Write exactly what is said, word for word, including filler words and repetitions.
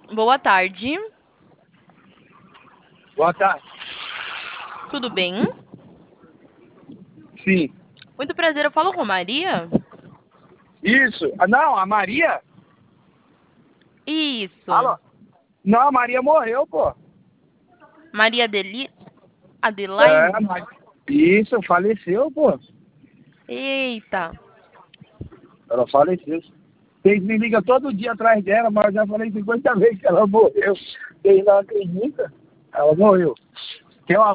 Boa tarde. Boa tarde. Tudo bem? Sim. Muito prazer, eu falo com Maria? Isso. Ah, não, a Maria? Isso. Alô? Não, a Maria morreu, pô. Maria Adeli... É, Adelaine? mas... Isso, faleceu, pô. Eita. Ela faleceu. Vocês me ligam todo dia atrás dela, mas eu já falei cinquenta vezes que ela morreu. Vocês não acreditam? Ela morreu. Tem uma